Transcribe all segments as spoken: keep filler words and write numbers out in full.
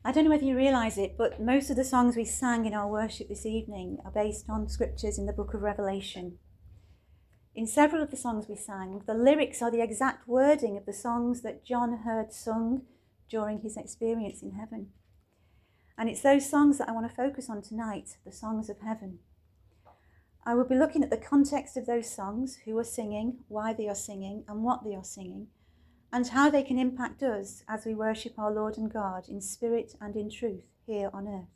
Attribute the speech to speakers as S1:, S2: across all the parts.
S1: I don't know whether you realise it, but most of the songs we sang in our worship this evening are based on scriptures in the book of Revelation. In several of the songs we sang, the lyrics are the exact wording of the songs that John heard sung during his experience in heaven. And it's those songs that I want to focus on tonight, the songs of heaven. I will be looking at the context of those songs, who are singing, why they are singing, and what they are singing, and how they can impact us as we worship our Lord and God in spirit and in truth here on earth.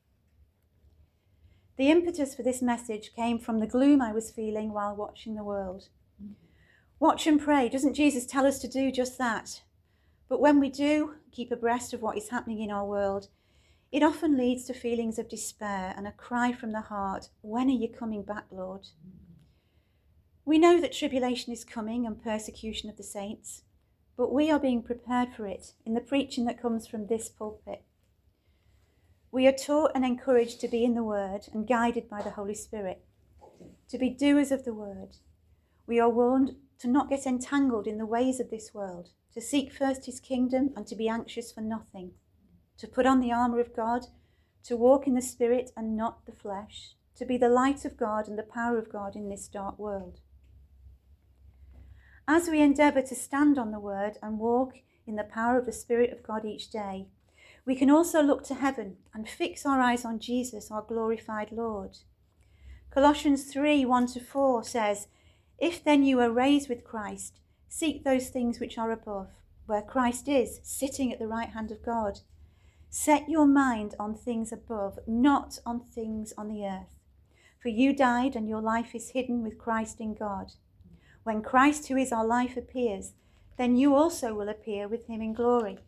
S1: The impetus for this message came from the gloom I was feeling while watching the world. Watch and pray. Doesn't Jesus tell us to do just that? But when we do keep abreast of what is happening in our world, it often leads to feelings of despair and a cry from the heart, when are you coming back, Lord? We know that tribulation is coming and persecution of the saints, but we are being prepared for it in the preaching that comes from this pulpit. We are taught and encouraged to be in the Word and guided by the Holy Spirit, to be doers of the Word. We are warned to not get entangled in the ways of this world, to seek first his kingdom and to be anxious for nothing, to put on the armour of God, to walk in the Spirit and not the flesh, to be the light of God and the power of God in this dark world. As we endeavour to stand on the Word and walk in the power of the Spirit of God each day, we can also look to heaven and fix our eyes on Jesus, our glorified Lord. Colossians three, one to four says, "If then you are raised with Christ, seek those things which are above, where Christ is, sitting at the right hand of God. Set your mind on things above, not on things on the earth. For you died, and your life is hidden with Christ in God. When Christ, who is our life, appears, then you also will appear with him in glory."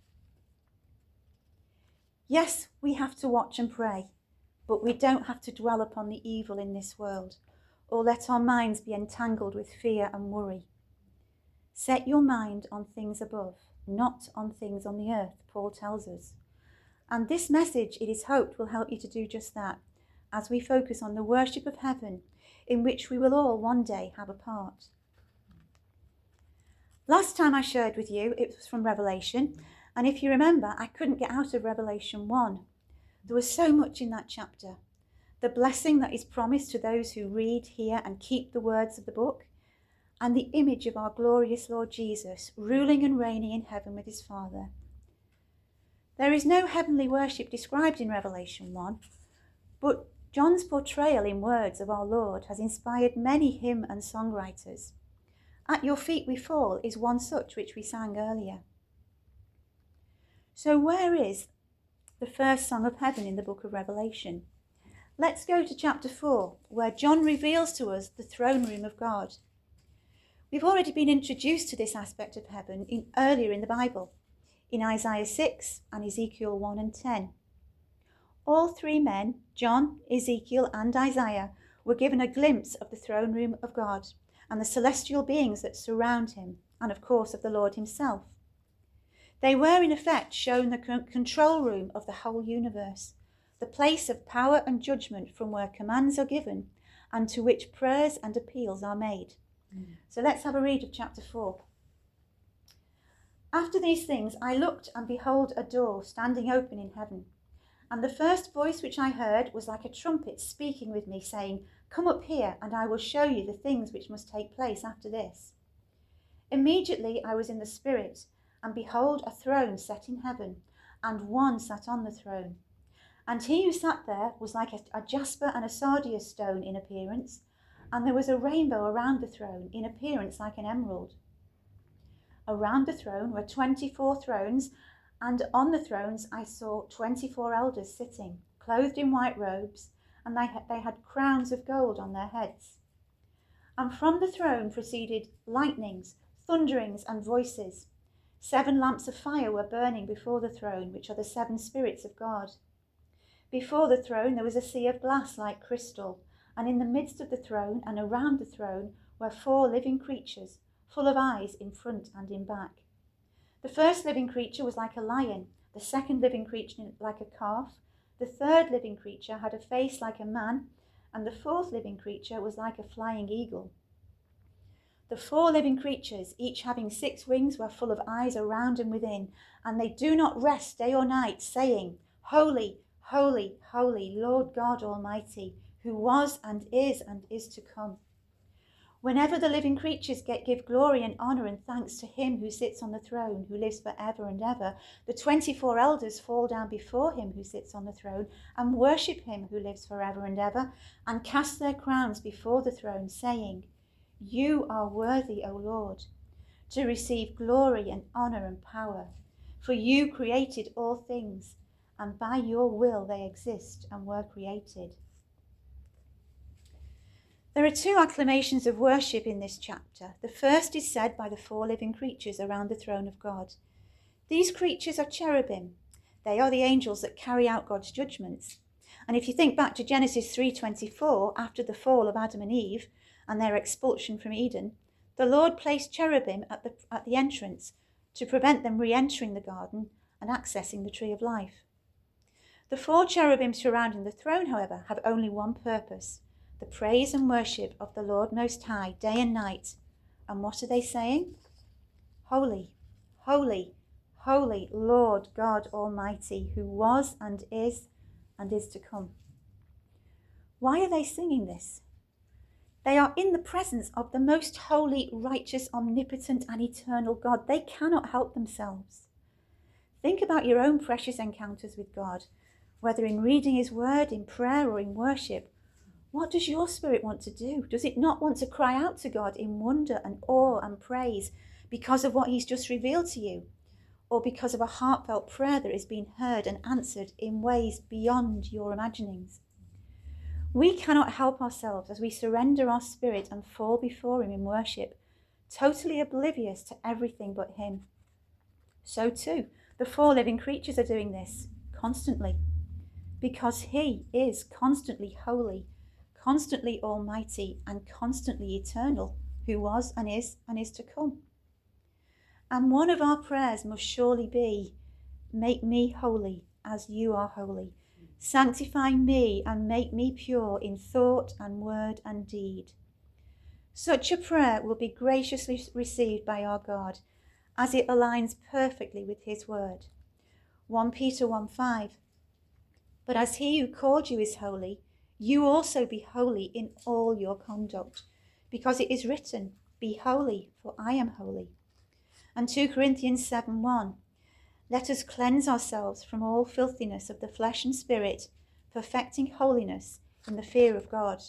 S1: Yes, we have to watch and pray, but we don't have to dwell upon the evil in this world, or let our minds be entangled with fear and worry. Set your mind on things above, not on things on the earth, Paul tells us. And this message, it is hoped, will help you to do just that, as we focus on the worship of heaven, in which we will all one day have a part. Last time I shared with you, it was from Revelation, and if you remember, I couldn't get out of Revelation one. There was so much in that chapter. The blessing that is promised to those who read, hear, and keep the words of the book, and the image of our glorious Lord Jesus, ruling and reigning in heaven with his Father. There is no heavenly worship described in Revelation one, but John's portrayal in words of our Lord has inspired many hymn and songwriters. "At Your Feet We Fall" is one such which we sang earlier. So where is the first song of heaven in the book of Revelation? Let's go to chapter four, where John reveals to us the throne room of God. We've already been introduced to this aspect of heaven in, earlier in the Bible, in Isaiah six and Ezekiel one and ten. All three men, John, Ezekiel and Isaiah, were given a glimpse of the throne room of God and the celestial beings that surround him, and of course of the Lord himself. They were in effect shown the control room of the whole universe, the place of power and judgment from where commands are given and to which prayers and appeals are made. Mm. So let's have a read of chapter four. "After these things I looked, and behold a door standing open in heaven. And the first voice which I heard was like a trumpet speaking with me, saying, 'Come up here, and I will show you the things which must take place after this.' Immediately I was in the Spirit, and behold a throne set in heaven, and one sat on the throne. And he who sat there was like a, a jasper and a sardius stone in appearance, and there was a rainbow around the throne, in appearance like an emerald. Around the throne were twenty-four thrones, and on the thrones I saw twenty-four elders sitting, clothed in white robes, and they had, they had crowns of gold on their heads. And from the throne proceeded lightnings, thunderings, and voices. Seven lamps of fire were burning before the throne, which are the seven spirits of God. Before the throne there was a sea of glass like crystal, and in the midst of the throne and around the throne were four living creatures, full of eyes in front and in back. The first living creature was like a lion, the second living creature like a calf, the third living creature had a face like a man, and the fourth living creature was like a flying eagle. The four living creatures, each having six wings, were full of eyes around and within, and they do not rest day or night, saying, Holy, holy, holy, Lord God Almighty, who was and is and is to come. Whenever the living creatures get, give glory and honour and thanks to him who sits on the throne, who lives for ever and ever, the twenty-four elders fall down before him who sits on the throne and worship him who lives for ever and ever, and cast their crowns before the throne, saying, You are worthy, O Lord, to receive glory and honour and power, for you created all things, and by your will they exist and were created. There are two acclamations of worship in this chapter. The first is said by the four living creatures around the throne of God. These creatures are cherubim. They are the angels that carry out God's judgments. And if you think back to Genesis three twenty-four, after the fall of Adam and Eve and their expulsion from Eden, the Lord placed cherubim at the, at the entrance to prevent them re-entering the garden and accessing the tree of life. The four cherubim surrounding the throne, however, have only one purpose: the praise and worship of the Lord Most High, day and night. And what are they saying? Holy, holy, holy Lord God Almighty, who was and is and is to come. Why are they singing this? They are in the presence of the most holy, righteous, omnipotent and eternal God. They cannot help themselves. Think about your own precious encounters with God, whether in reading his word, in prayer or in worship. What does your spirit want to do? Does it not want to cry out to God in wonder and awe and praise because of what he's just revealed to you, or because of a heartfelt prayer that has been heard and answered in ways beyond your imaginings? We cannot help ourselves as we surrender our spirit and fall before him in worship, totally oblivious to everything but him. So too, the four living creatures are doing this constantly, because he is constantly holy, constantly almighty, and constantly eternal, who was and is and is to come. And one of our prayers must surely be, make me holy as you are holy. Sanctify me and make me pure in thought and word and deed. Such a prayer will be graciously received by our God, as it aligns perfectly with his word. First Peter one five. But as he who called you is holy, you also be holy in all your conduct, because it is written, Be holy, for I am holy. And Second Corinthians seven one. Let us cleanse ourselves from all filthiness of the flesh and spirit, perfecting holiness in the fear of God.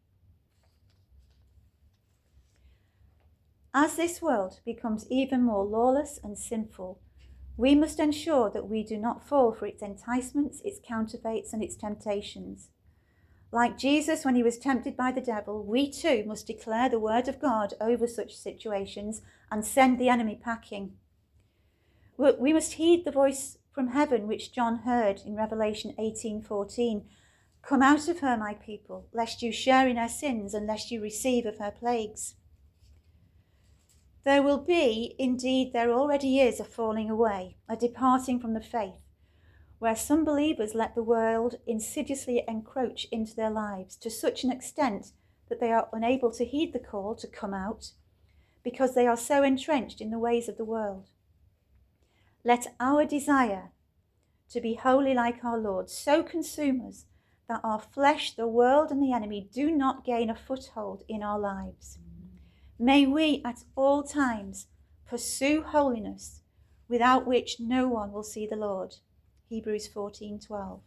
S1: As this world becomes even more lawless and sinful, we must ensure that we do not fall for its enticements, its counterfeits, and its temptations. Like Jesus when he was tempted by the devil, we too must declare the word of God over such situations and send the enemy packing. We must heed the voice from heaven which John heard in Revelation eighteen fourteen. Come out of her, my people, lest you share in her sins and lest you receive of her plagues. There will be, indeed there already is, a falling away, a departing from the faith, where some believers let the world insidiously encroach into their lives to such an extent that they are unable to heed the call to come out because they are so entrenched in the ways of the world. Let our desire to be holy like our Lord so consume us that our flesh, the world, and the enemy do not gain a foothold in our lives. May we at all times pursue holiness, without which no one will see the Lord. Hebrews fourteen twelve.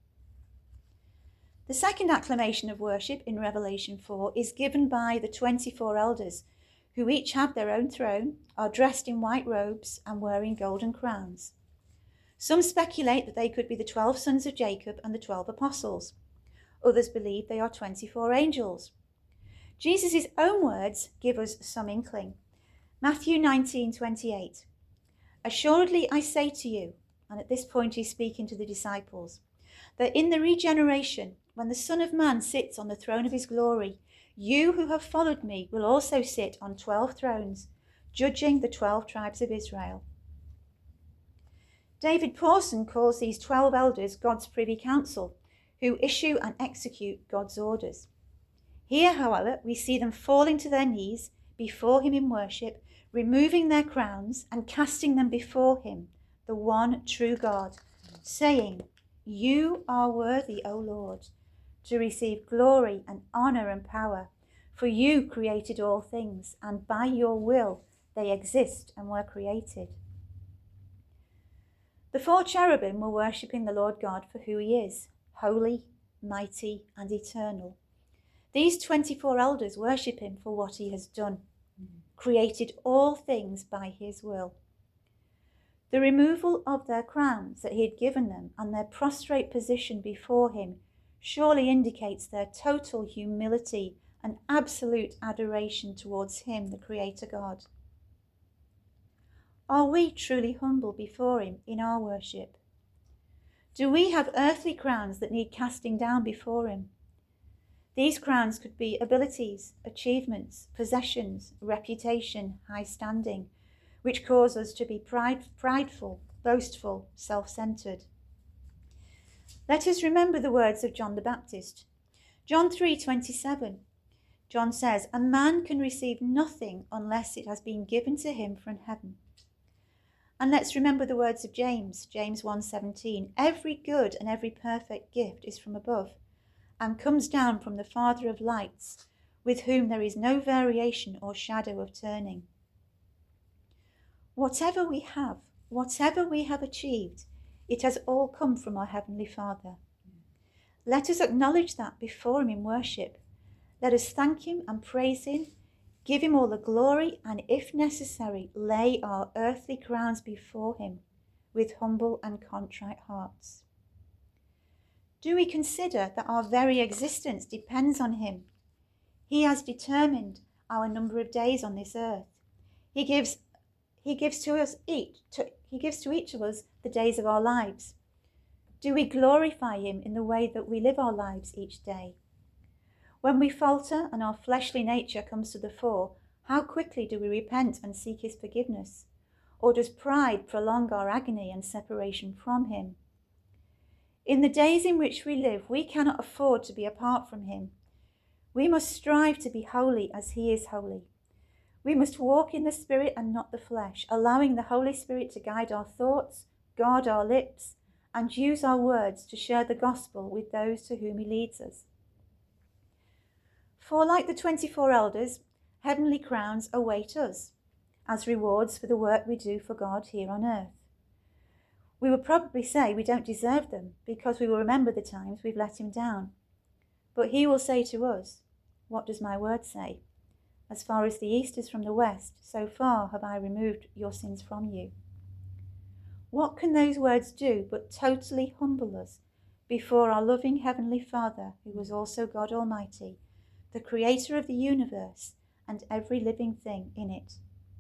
S1: The second acclamation of worship in Revelation four is given by the twenty-four elders, who each have their own throne, are dressed in white robes, and wearing golden crowns. Some speculate that they could be the twelve sons of Jacob and the twelve apostles. Others believe they are twenty-four angels. Jesus' own words give us some inkling. Matthew nineteen twenty-eight. Assuredly I say to you, and at this point he's speaking to the disciples, that in the regeneration, when the Son of Man sits on the throne of his glory, you who have followed me will also sit on twelve thrones, judging the twelve tribes of Israel. David Pawson calls these twelve elders God's privy council, who issue and execute God's orders. Here, however, we see them falling to their knees before him in worship, removing their crowns and casting them before him, the one true God, saying, You are worthy, O Lord, to receive glory and honor and power, for you created all things, and by your will they exist and were created. The four cherubim were worshipping the Lord God for who he is, holy, mighty, and eternal. These twenty-four elders worship him for what he has done, created all things by his will. The removal of their crowns that he had given them and their prostrate position before him surely indicates their total humility and absolute adoration towards him, the Creator God. Are we truly humble before him in our worship? Do we have earthly crowns that need casting down before him? These crowns could be abilities, achievements, possessions, reputation, high standing, which cause us to be pride, prideful, boastful, self-centered. Let us remember the words of John the Baptist. John three twenty-seven. John says, "A man can receive nothing unless it has been given to him from heaven." And let's remember the words of James, James one seventeen. "Every good and every perfect gift is from above, and comes down from the Father of lights, with whom there is no variation or shadow of turning." Whatever we have, whatever we have achieved, it has all come from our Heavenly Father. Let us acknowledge that before him in worship. Let us thank him and praise him, give him all the glory, and if necessary, lay our earthly crowns before him with humble and contrite hearts. Do we consider that our very existence depends on him? He has determined our number of days on this earth. He gives He gives to us each, to, he gives to each of us the days of our lives. Do we glorify him in the way that we live our lives each day? When we falter and our fleshly nature comes to the fore, how quickly do we repent and seek his forgiveness? Or does pride prolong our agony and separation from him? In the days in which we live, we cannot afford to be apart from him. We must strive to be holy as he is holy. We must walk in the Spirit and not the flesh, allowing the Holy Spirit to guide our thoughts, guard our lips, and use our words to share the gospel with those to whom he leads us. For like the twenty-four elders, heavenly crowns await us as rewards for the work we do for God here on earth. We would probably say we don't deserve them because we will remember the times we've let him down. But he will say to us, "What does my word say? As far as the east is from the west, so far have I removed your sins from you." What can those words do but totally humble us before our loving Heavenly Father, who was also God Almighty, the creator of the universe and every living thing in it?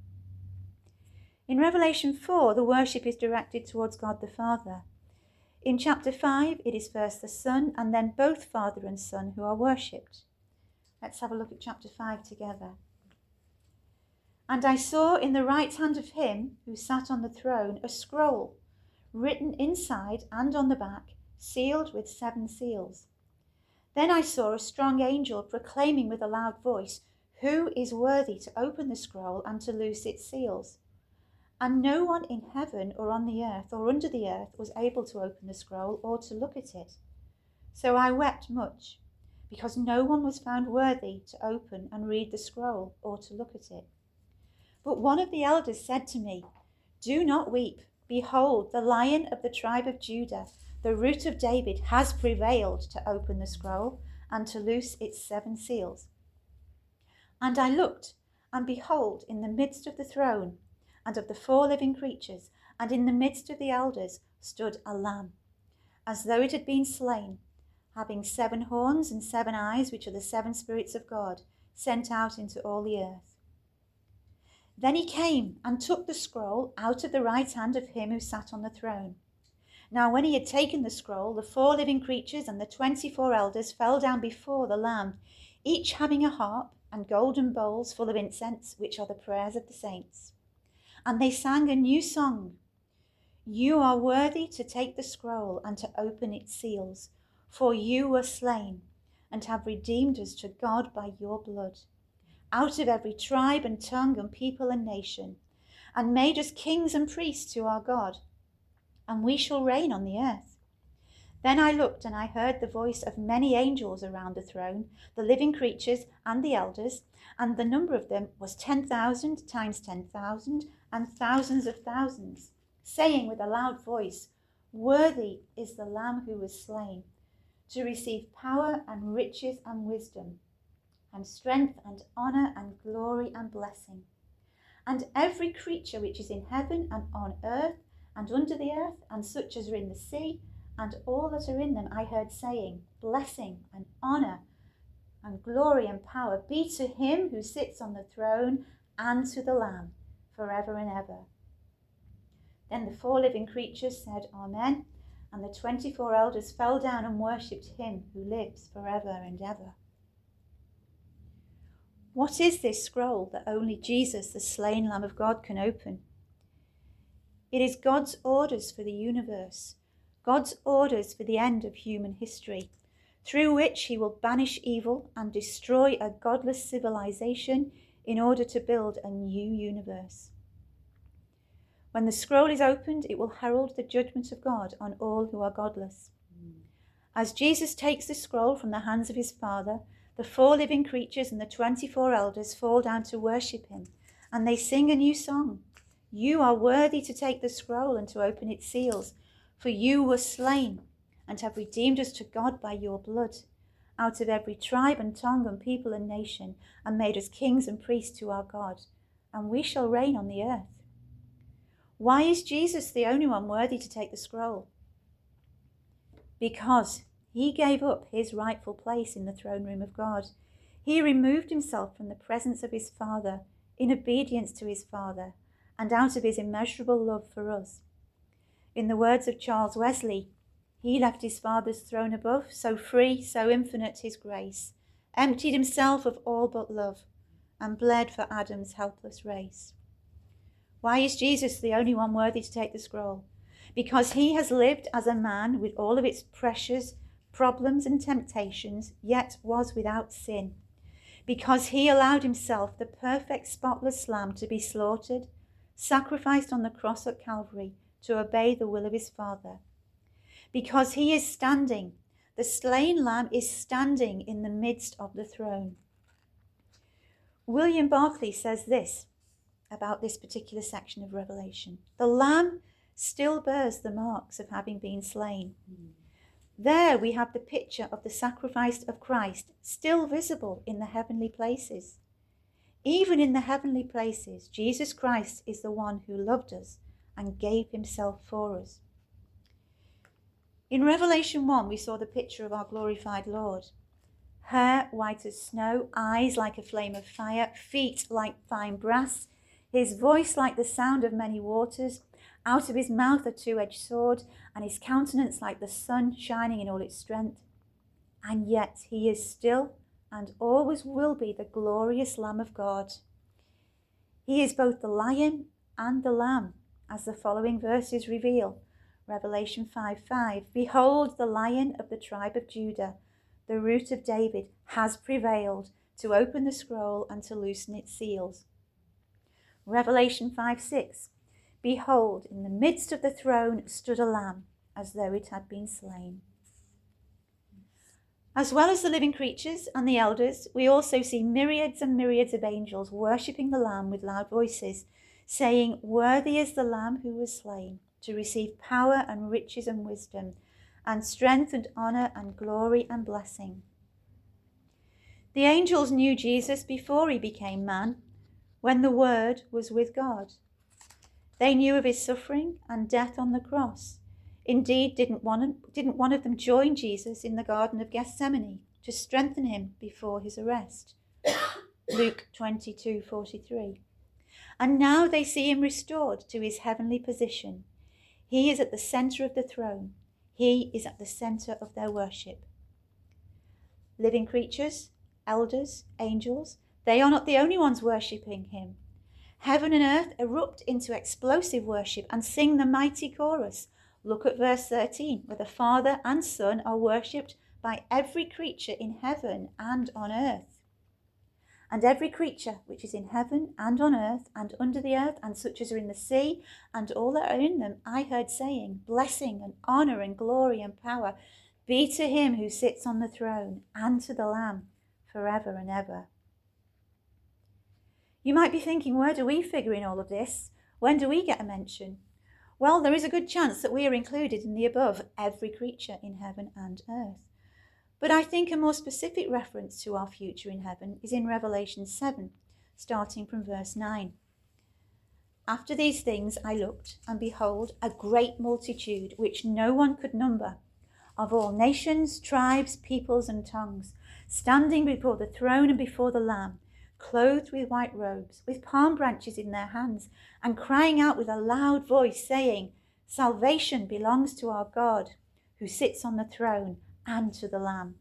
S1: In Revelation four, the worship is directed towards God the Father. In chapter five, it is first the Son and then both Father and Son who are worshipped. Let's have a look at chapter five together. "And I saw in the right hand of him who sat on the throne a scroll, written inside and on the back, sealed with seven seals. Then I saw a strong angel proclaiming with a loud voice, 'Who is worthy to open the scroll and to loose its seals?' And no one in heaven or on the earth or under the earth was able to open the scroll or to look at it. So I wept much, because no one was found worthy to open and read the scroll or to look at it. But one of the elders said to me, 'Do not weep. Behold, the Lion of the tribe of Judah, the Root of David, has prevailed to open the scroll and to loose its seven seals.' And I looked, and behold, in the midst of the throne and of the four living creatures, and in the midst of the elders, stood a lamb, as though it had been slain, having seven horns and seven eyes, which are the seven spirits of God, sent out into all the earth. Then he came and took the scroll out of the right hand of him who sat on the throne. Now when he had taken the scroll, the four living creatures and the twenty-four elders fell down before the Lamb, each having a harp and golden bowls full of incense, which are the prayers of the saints. And they sang a new song. 'You are worthy to take the scroll and to open its seals, for you were slain and have redeemed us to God by your blood, out of every tribe and tongue and people and nation, and made us kings and priests to our God, and we shall reign on the earth.' Then I looked, and I heard the voice of many angels around the throne, the living creatures and the elders, and the number of them was ten thousand times ten thousand, and thousands of thousands, saying with a loud voice, "Worthy is the Lamb who was slain, to receive power and riches and wisdom, and strength and honour and glory and blessing." And every creature which is in heaven and on earth and under the earth, and such as are in the sea, and all that are in them, I heard saying, "Blessing and honour and glory and power be to him who sits on the throne and to the Lamb, forever and ever." Then the four living creatures said, "Amen," and the twenty-four elders fell down and worshipped him who lives forever and ever. What is this scroll that only Jesus, the slain Lamb of God, can open? It is God's orders for the universe, God's orders for the end of human history, through which he will banish evil and destroy a godless civilization in order to build a new universe. When the scroll is opened, it will herald the judgment of God on all who are godless. As Jesus takes the scroll from the hands of his Father, the four living creatures and the twenty-four elders fall down to worship him, and they sing a new song. "You are worthy to take the scroll and to open its seals, for you were slain and have redeemed us to God by your blood, out of every tribe and tongue and people and nation, and made us kings and priests to our God, and we shall reign on the earth." Why is Jesus the only one worthy to take the scroll? Because he gave up his rightful place in the throne room of God. He removed himself from the presence of his Father in obedience to his Father and out of his immeasurable love for us. In the words of Charles Wesley, he left his Father's throne above, so free, so infinite his grace, emptied himself of all but love, and bled for Adam's helpless race. Why is Jesus the only one worthy to take the scroll? Because he has lived as a man with all of its pressures, problems and temptations, yet was without sin. Because he allowed himself, the perfect spotless lamb, to be slaughtered, sacrificed on the cross at Calvary to obey the will of his Father. Because he is standing, the slain lamb is standing in the midst of the throne. William Barclay says this about this particular section of Revelation: "The lamb still bears the marks of having been slain." Mm. There we have the picture of the sacrifice of Christ still visible in the heavenly places. Even in the heavenly places, Jesus Christ is the one who loved us and gave himself for us. In Revelation one, we saw the picture of our glorified Lord. Hair white as snow, eyes like a flame of fire, feet like fine brass, his voice like the sound of many waters, out of his mouth a two-edged sword, and his countenance like the sun shining in all its strength. And yet he is still and always will be the glorious Lamb of God. He is both the lion and the lamb, as the following verses reveal. Revelation five five, "Behold, the Lion of the tribe of Judah, the Root of David, has prevailed to open the scroll and to loosen its seals." Revelation five six, "Behold, in the midst of the throne stood a lamb, as though it had been slain." As well as the living creatures and the elders, we also see myriads and myriads of angels worshipping the Lamb with loud voices, saying, "Worthy is the Lamb who was slain, to receive power and riches and wisdom, and strength and honour and glory and blessing." The angels knew Jesus before he became man, when the Word was with God. They knew of his suffering and death on the cross. Indeed, didn't one, didn't one of them join Jesus in the Garden of Gethsemane to strengthen him before his arrest? Luke twenty-two forty-three. And now they see him restored to his heavenly position. He is at the centre of the throne. He is at the centre of their worship. Living creatures, elders, angels, they are not the only ones worshipping him. Heaven and earth erupt into explosive worship and sing the mighty chorus. Look at verse thirteen, where the Father and Son are worshipped by every creature in heaven and on earth. And every creature which is in heaven and on earth and under the earth, and such as are in the sea, and all that are in them, I heard saying, blessing and honour and glory and power be to him who sits on the throne and to the Lamb forever and ever. You might be thinking, where do we figure in all of this? When do we get a mention? Well, there is a good chance that we are included in the above, every creature in heaven and earth. But I think a more specific reference to our future in heaven is in Revelation seven, starting from verse nine. After these things I looked, and behold, a great multitude, which no one could number, of all nations, tribes, peoples, and tongues, standing before the throne and before the Lamb, clothed with white robes, with palm branches in their hands, and crying out with a loud voice, saying, Salvation belongs to our God, who sits on the throne, and to the Lamb.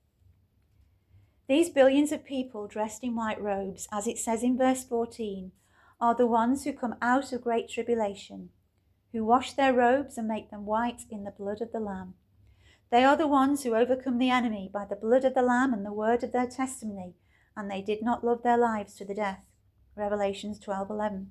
S1: These billions of people dressed in white robes, as it says in verse fourteen, are the ones who come out of great tribulation, who wash their robes and make them white in the blood of the Lamb. They are the ones who overcome the enemy by the blood of the Lamb and the word of their testimony, and they did not love their lives to the death. Revelations twelve eleven.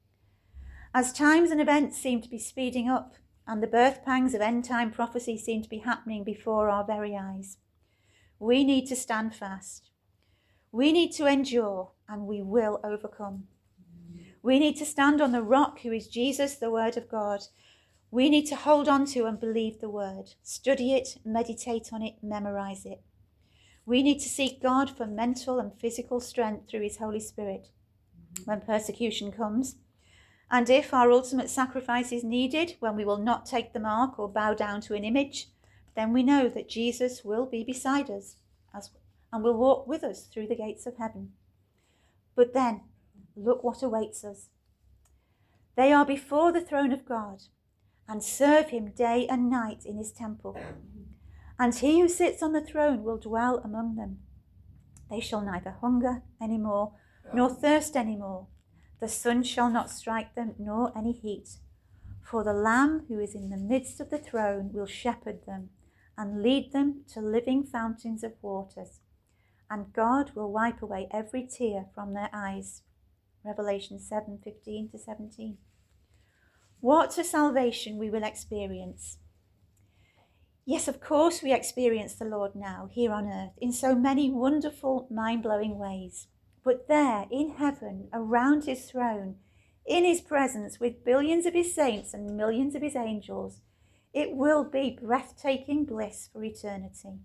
S1: As times and events seem to be speeding up, and the birth pangs of end-time prophecy seem to be happening before our very eyes, we need to stand fast. We need to endure, and we will overcome. We need to stand on the rock who is Jesus, the Word of God. We need to hold on to and believe the Word, study it, meditate on it, memorize it. We need to seek God for mental and physical strength through his Holy Spirit when persecution comes. And if our ultimate sacrifice is needed, when we will not take the mark or bow down to an image, then we know that Jesus will be beside us as, and will walk with us through the gates of heaven. But then, look what awaits us. They are before the throne of God and serve him day and night in his temple. And he who sits on the throne will dwell among them. They shall neither hunger any more, nor thirst any more. The sun shall not strike them, nor any heat. For the Lamb who is in the midst of the throne will shepherd them and lead them to living fountains of waters. And God will wipe away every tear from their eyes. Revelation seven fifteen to seventeen. What a salvation we will experience. Yes, of course we experience the Lord now, here on earth, in so many wonderful, mind-blowing ways. But there, in heaven, around his throne, in his presence, with billions of his saints and millions of his angels, it will be breathtaking bliss for eternity.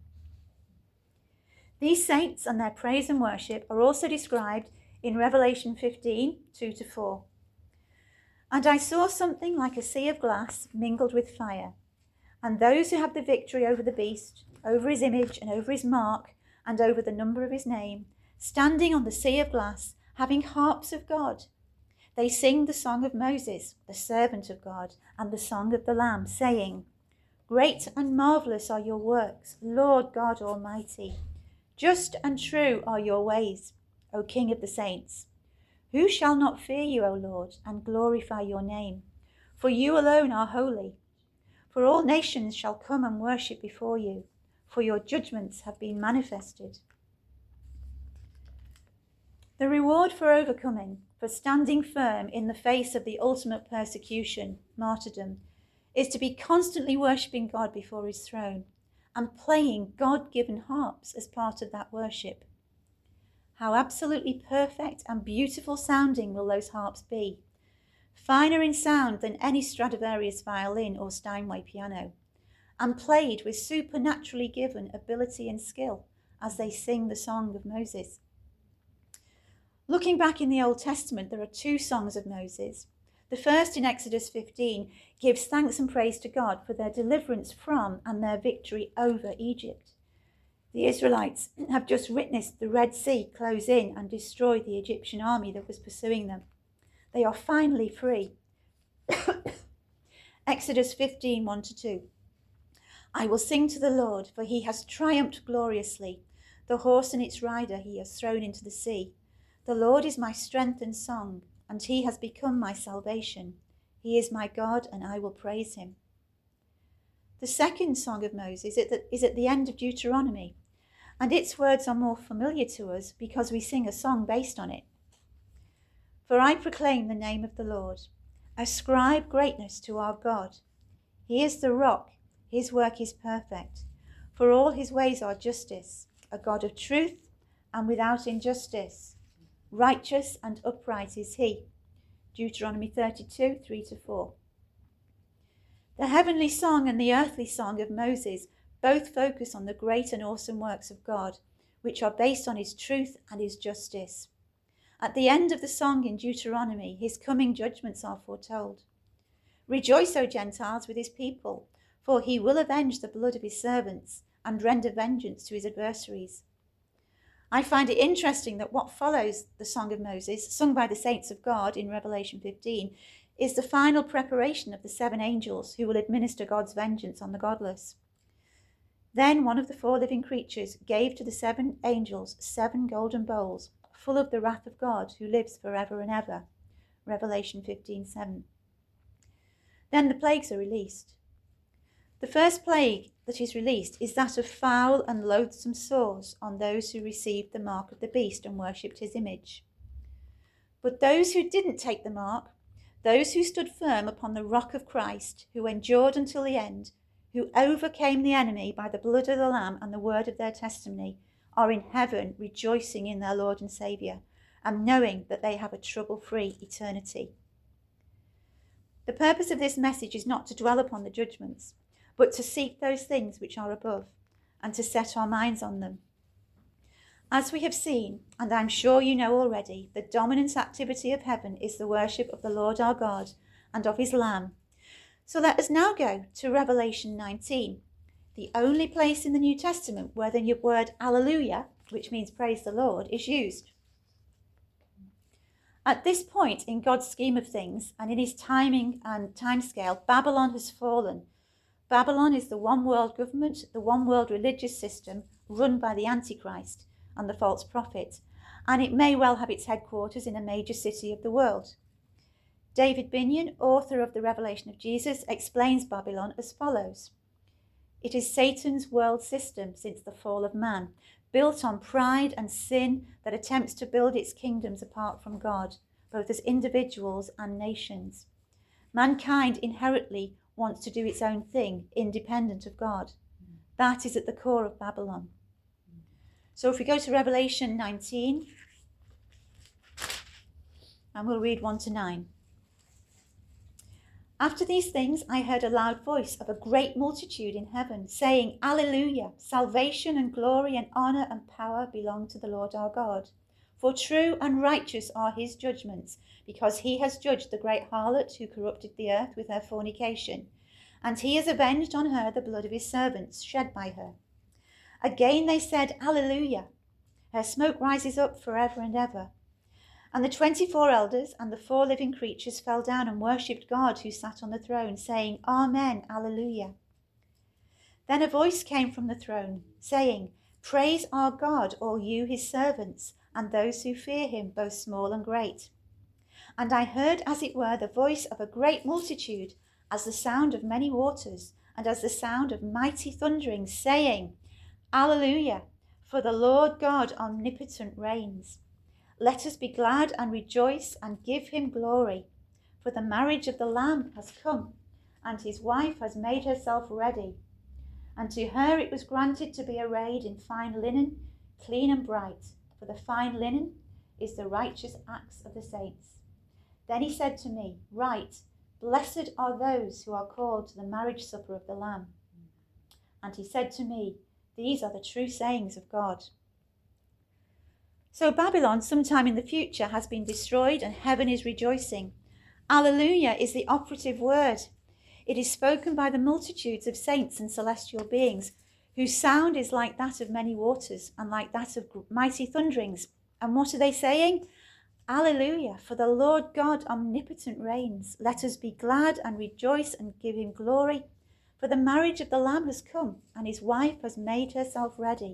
S1: These saints and their praise and worship are also described in Revelation fifteen, two to four. And I saw something like a sea of glass mingled with fire. And those who have the victory over the beast, over his image and over his mark, and over the number of his name, standing on the sea of glass, having harps of God. They sing the song of Moses, the servant of God, and the song of the Lamb, saying, Great and marvellous are your works, Lord God Almighty. Just and true are your ways, O King of the saints. Who shall not fear you, O Lord, and glorify your name? For you alone are holy. For all nations shall come and worship before you, for your judgments have been manifested. The reward for overcoming, for standing firm in the face of the ultimate persecution, martyrdom, is to be constantly worshipping God before his throne and playing God-given harps as part of that worship. How absolutely perfect and beautiful sounding will those harps be, finer in sound than any Stradivarius violin or Steinway piano, and played with supernaturally given ability and skill as they sing the song of Moses. Looking back in the Old Testament, there are two songs of Moses. The first, in Exodus fifteen, gives thanks and praise to God for their deliverance from and their victory over Egypt. The Israelites have just witnessed the Red Sea close in and destroy the Egyptian army that was pursuing them. They are finally free. Exodus fifteen, one to two. I will sing to the Lord, for he has triumphed gloriously. The horse and its rider he has thrown into the sea. The Lord is my strength and song, and he has become my salvation. He is my God, and I will praise him. The second song of Moses is at the end of Deuteronomy, and its words are more familiar to us because we sing a song based on it. For I proclaim the name of the Lord. Ascribe greatness to our God. He is the rock. His work is perfect. For all his ways are justice, a God of truth and without injustice. Righteous and upright is he. Deuteronomy thirty-two, three to four. The heavenly song and the earthly song of Moses both focus on the great and awesome works of God, which are based on his truth and his justice. At the end of the song in Deuteronomy, his coming judgments are foretold. Rejoice, O Gentiles, with his people, for he will avenge the blood of his servants and render vengeance to his adversaries. I find it interesting that what follows the Song of Moses, sung by the saints of God in Revelation fifteen, is the final preparation of the seven angels who will administer God's vengeance on the godless. Then one of the four living creatures gave to the seven angels seven golden bowls, full of the wrath of God, who lives forever and ever. Revelation fifteen seven. Then the plagues are released. The first plague that is released is that of foul and loathsome sores on those who received the mark of the beast and worshipped his image. But those who didn't take the mark, those who stood firm upon the rock of Christ, who endured until the end, who overcame the enemy by the blood of the Lamb and the word of their testimony, are in heaven rejoicing in their Lord and Saviour, and knowing that they have a trouble-free eternity. The purpose of this message is not to dwell upon the judgments, but to seek those things which are above, and to set our minds on them. As we have seen, and I'm sure you know already, the dominant activity of heaven is the worship of the Lord our God and of his Lamb. So let us now go to Revelation nineteen, the only place in the New Testament where the word Alleluia, which means praise the Lord, is used. At this point in God's scheme of things and in his timing and timescale, Babylon has fallen. Babylon is the one world government, the one world religious system run by the Antichrist and the false prophet, and it may well have its headquarters in a major city of the world. David Binion, author of The Revelation of Jesus, explains Babylon as follows. It is Satan's world system since the fall of man, built on pride and sin that attempts to build its kingdoms apart from God, both as individuals and nations. Mankind inherently wants to do its own thing, independent of God. That is at the core of Babylon. So if we go to Revelation nineteen, and we'll read one to nine. After these things I heard a loud voice of a great multitude in heaven, saying, Alleluia! Salvation and glory and honour and power belong to the Lord our God. For true and righteous are his judgments, because he has judged the great harlot who corrupted the earth with her fornication, and he has avenged on her the blood of his servants shed by her. Again they said, Alleluia! Her smoke rises up forever and ever. And the twenty-four elders and the four living creatures fell down and worshipped God who sat on the throne, saying, Amen, Alleluia. Then a voice came from the throne, saying, Praise our God, all you his servants, and those who fear him, both small and great. And I heard, as it were, the voice of a great multitude, as the sound of many waters, and as the sound of mighty thundering, saying, Alleluia, for the Lord God omnipotent reigns. Let us be glad and rejoice and give him glory, for the marriage of the Lamb has come, and his wife has made herself ready. And to her it was granted to be arrayed in fine linen, clean and bright, for the fine linen is the righteous acts of the saints. Then he said to me, Write, blessed are those who are called to the marriage supper of the Lamb. And he said to me, These are the true sayings of God. So Babylon, sometime in the future, has been destroyed and heaven is rejoicing. Alleluia is the operative word. It is spoken by the multitudes of saints and celestial beings, whose sound is like that of many waters and like that of mighty thunderings. And what are they saying? Alleluia, for the Lord God omnipotent reigns. Let us be glad and rejoice and give him glory, for the marriage of the Lamb has come, and his wife has made herself ready.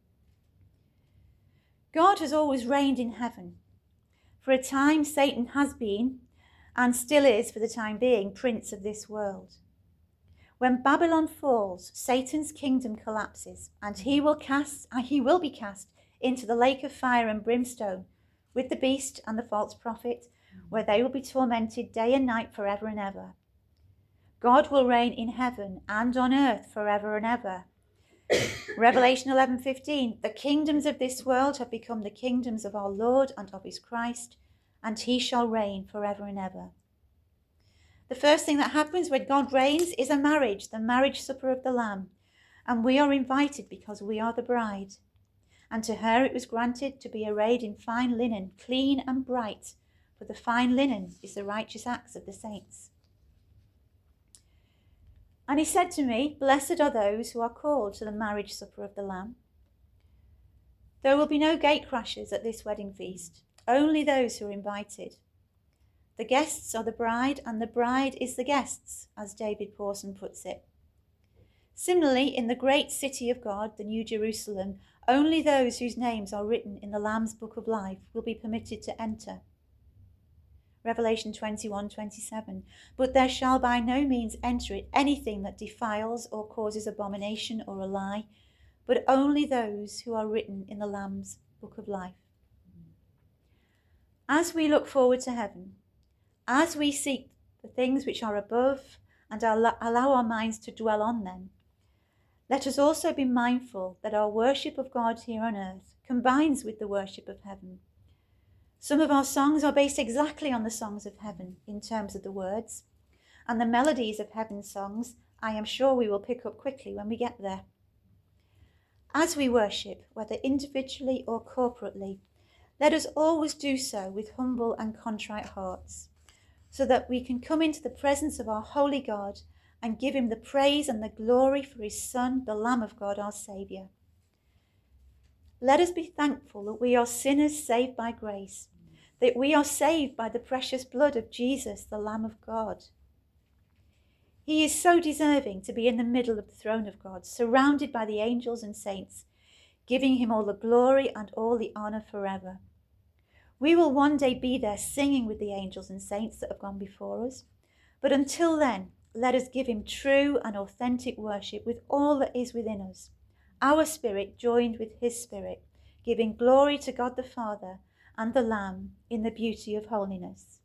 S1: God has always reigned in heaven. For a time, Satan has been, and still is for the time being, prince of this world. When Babylon falls, Satan's kingdom collapses, and he will cast he will be cast into the lake of fire and brimstone with the beast and the false prophet, where they will be tormented day and night forever and ever. God will reign in heaven and on earth forever and ever. Revelation eleven fifteen, the kingdoms of this world have become the kingdoms of our Lord and of his Christ, and he shall reign forever and ever. The first thing that happens when God reigns is a marriage, the marriage supper of the Lamb, and we are invited because we are the bride. And to her it was granted to be arrayed in fine linen, clean and bright, for the fine linen is the righteous acts of the saints. And he said to me, blessed are those who are called to the marriage supper of the Lamb. There will be no gatecrashers at this wedding feast, only those who are invited. The guests are the bride, and the bride is the guests, as David Pawson puts it. Similarly, in the great city of God, the New Jerusalem, only those whose names are written in the Lamb's book of life will be permitted to enter. Revelation twenty-one twenty-seven. But there shall by no means enter it anything that defiles or causes abomination or a lie, but only those who are written in the Lamb's book of life. As we look forward to heaven, as we seek the things which are above and allow our minds to dwell on them, let us also be mindful that our worship of God here on earth combines with the worship of heaven. Some of our songs are based exactly on the songs of heaven in terms of the words, and the melodies of heaven's songs I am sure we will pick up quickly when we get there. As we worship, whether individually or corporately, let us always do so with humble and contrite hearts, so that we can come into the presence of our holy God and give him the praise and the glory for his Son, the Lamb of God, our Saviour. Let us be thankful that we are sinners saved by grace, that we are saved by the precious blood of Jesus, the Lamb of God. He is so deserving to be in the middle of the throne of God, surrounded by the angels and saints, giving him all the glory and all the honour forever. We will one day be there singing with the angels and saints that have gone before us. But until then, let us give him true and authentic worship with all that is within us, our spirit joined with his spirit, giving glory to God the Father and the Lamb in the beauty of holiness.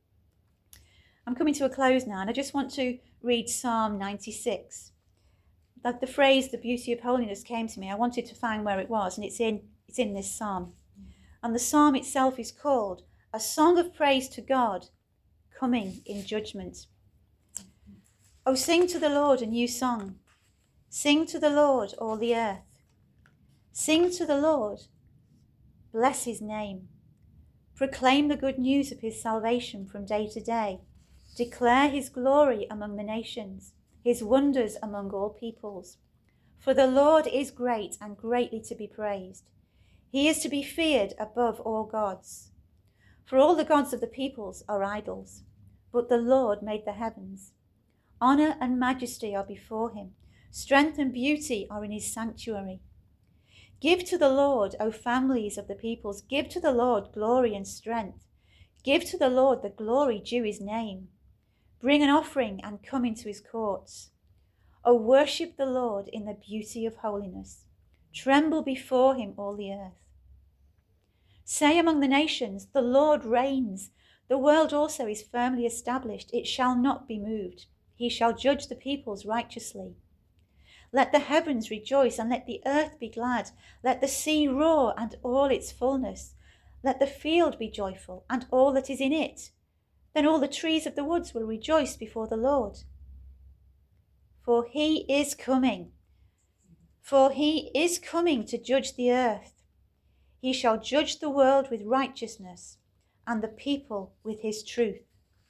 S1: I'm coming to a close now, and I just want to read Psalm ninety-six. That the phrase, the beauty of holiness, came to me. I wanted to find where it was, and it's in, it's in this psalm. And the psalm itself is called A Song of Praise to God, Coming in Judgment. Oh, sing to the Lord a new song. Sing to the Lord, all the earth. Sing to the Lord. Bless his name. Proclaim the good news of his salvation from day to day. Declare his glory among the nations, his wonders among all peoples. For the Lord is great and greatly to be praised. He is to be feared above all gods. For all the gods of the peoples are idols, but the Lord made the heavens. Honour and majesty are before him. Strength and beauty are in his sanctuary. Give to the Lord, O families of the peoples, give to the Lord glory and strength. Give to the Lord the glory due his name. Bring an offering and come into his courts. O worship the Lord in the beauty of holiness. Tremble before him, all the earth. Say among the nations, the Lord reigns. The world also is firmly established. It shall not be moved. He shall judge the peoples righteously. Let the heavens rejoice and let the earth be glad. Let the sea roar and all its fullness. Let the field be joyful and all that is in it. Then all the trees of the woods will rejoice before the Lord. For he is coming. For he is coming to judge the earth. He shall judge the world with righteousness and the people with his truth.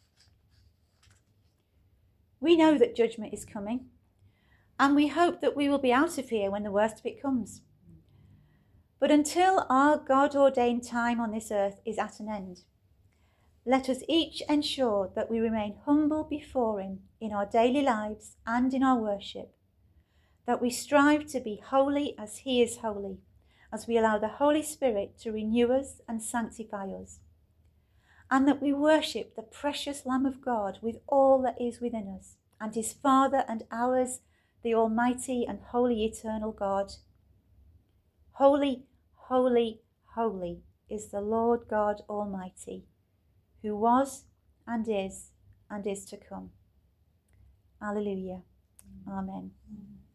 S1: We know that judgment is coming, and we hope that we will be out of here when the worst of it comes. But until our God-ordained time on this earth is at an end, let us each ensure that we remain humble before him in our daily lives and in our worship, that we strive to be holy as he is holy, as we allow the Holy Spirit to renew us and sanctify us, and that we worship the precious Lamb of God with all that is within us, and his Father and ours, the Almighty and holy eternal God. Holy, holy, holy is the Lord God Almighty, who was and is and is to come. Alleluia. Amen.